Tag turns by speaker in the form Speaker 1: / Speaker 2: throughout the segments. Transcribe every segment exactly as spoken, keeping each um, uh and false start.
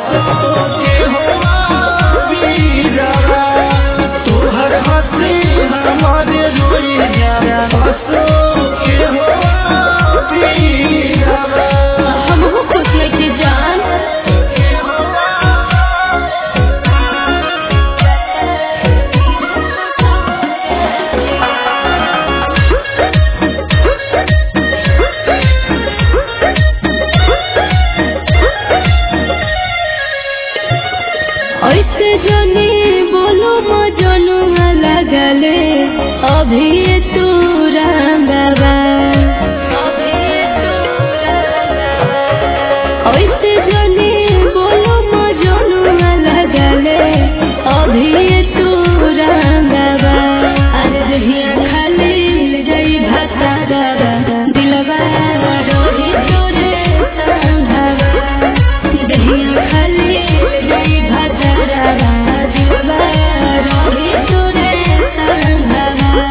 Speaker 1: हंसो के हो वीरवा तोहर हंसी हमारे रोई जावा हंसो के हो वीरवा
Speaker 2: हमहू खुश लेके जान ऐसे जने बोलो मजनू लगले अभी तू रंगवा ऐसे जने बोलो मजनू लगले अभी तू रंगवा अरे खाली जई भातावा दिलवा रोही तोरे संघवा दहिया खाली जई भातावा दिलवा रोही तोरे संघवा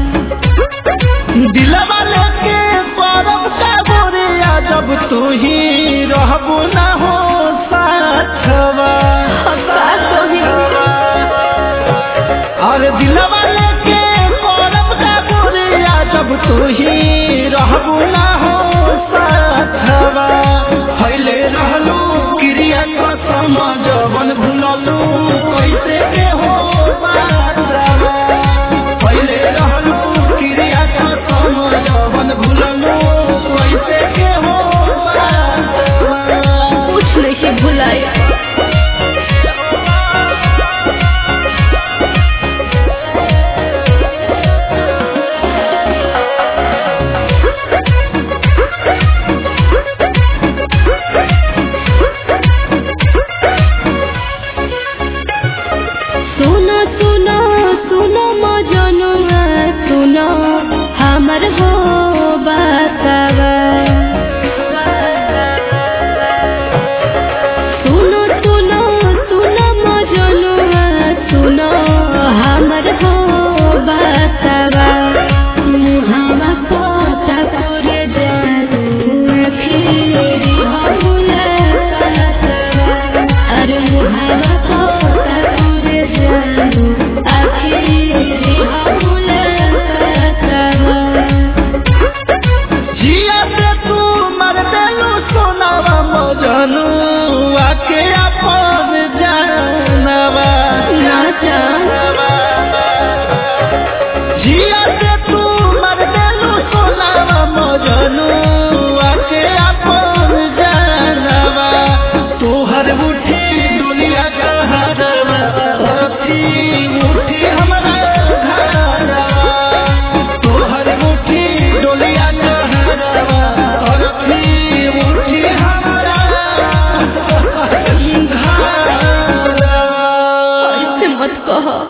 Speaker 1: दिलवा लेके परब का बोरिया जब तू ही रहबू ना हो साथवा और दिलवा लेके परब का बोरिया जब तू ही रहबू ना हो साथवा फैले रहलू क्रिया कसम जवन भूललू